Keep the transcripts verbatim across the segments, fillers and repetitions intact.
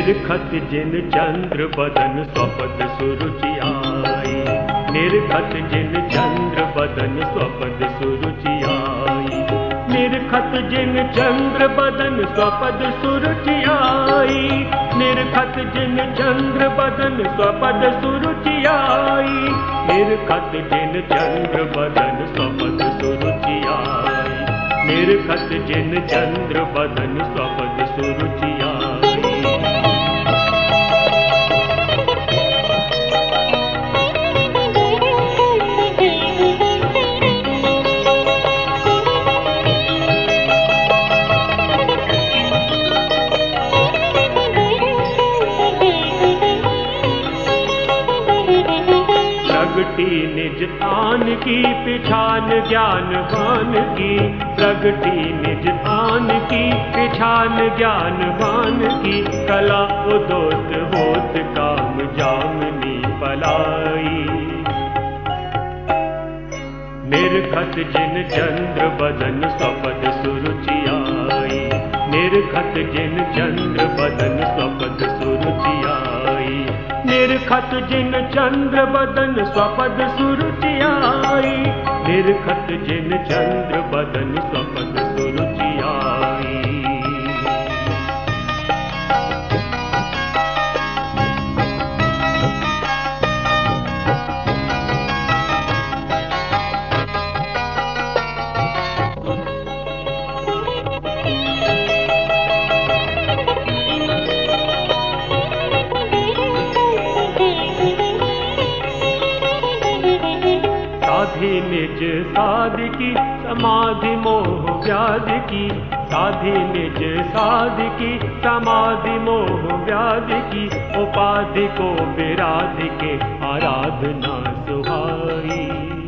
निरखत जिन चंद्र बदन स्वपद सुरुचि आई। निरखत जिन चंद्र बदन स्वपद सुरुचि आई। निरखत जिन चंद्र बदन स्वपद सुरुचि आई। निरखत जिन चंद्र बदन स्वपद सुरुचि आई। निरखत जिन चंद्र बदन स्वपद सुरुचि आई। निरखत जिन चंद्र बदन स्वपद सुरुचि आई। प्रगटी निज आन की पिछान ज्ञानवान की। प्रगटी निज आन की पिछान ज्ञानवान की। कला उदोत होत काम जामनी पलाई। निरखत जिन चंद्र बदन स्वपद सुरुचि आई। निरखत जिन चंद्र बदन स्वपद सुरुचि आई। निरखत जिन चंद्र बदन स्वपद सुरुचि आई। निरखत जिन चंद्र बदन स्वपद सुरुचि आई। साधि निज साधि की समाधि मोह व्याधि की। साधि निज साधि की समाधि मोह व्याधि की। उपाधि को विराधि के आराधना सुहाई।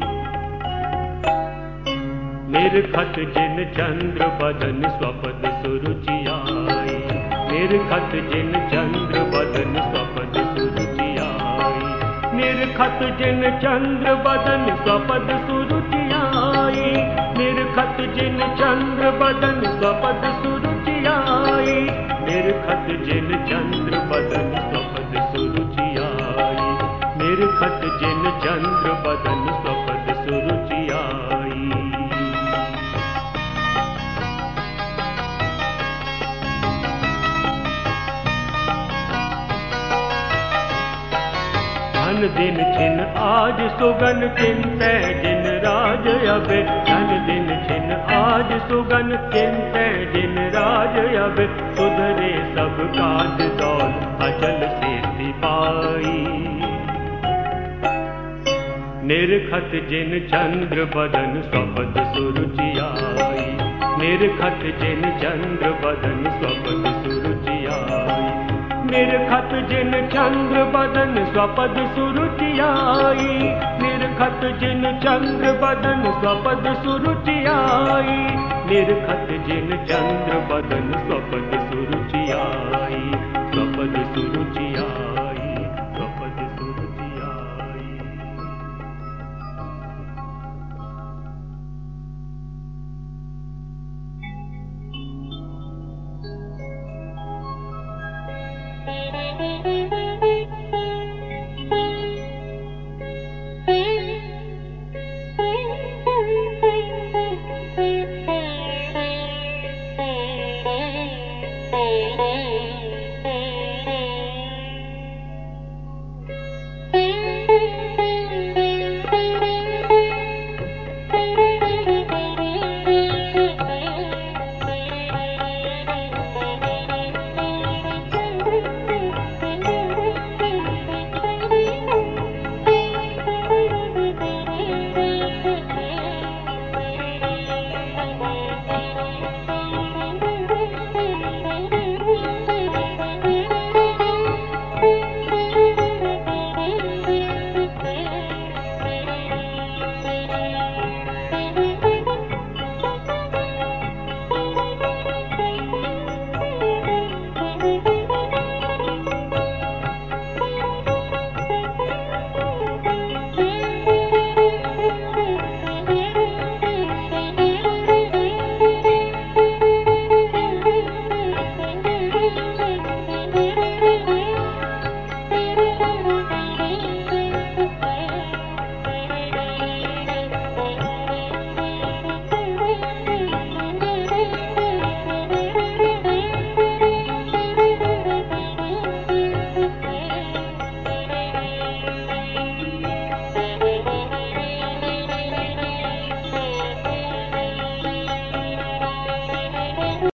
निरखत जिन चंद्र बदन स्वपद सुरुचि आई। निरखत जिन चंद्र बदन स्वपद सुरुचि आई। निरखत जिन चंद्र बदन स्वपद सुरुचि आई। निरखत जिन चंद्र बदन स्वपद सुरुचि आई। निरखत जिन चंद्र बदन स्वपद सुरुचि आई। निरखत जिन चंद्र बदन स्वपद सुरुचि आई। धन दिन छिन आज सुगन चिंतै जिन राज अबे। धन दिन छिन आज सुगन चिंतै जिन राज अबे। सुधरे सब काज दौल अचल सेति पाई। निरखत जिन चंद्र बदन स्वपद सुरुचि आई। निरखत जिन चंद्र बदन स्वपद सुरुचि आई। निरखत जिन चंद्र बदन स्वपद सुरुचि आई। निरखत जिन चंद्र बदन स्वपद सुरुचि आई। निरखत जिन चंद्र बदन स्वपद सुरुचि आई। स्वपद सुरुचि आई। स्वपद सुरुचि आई। Thank you.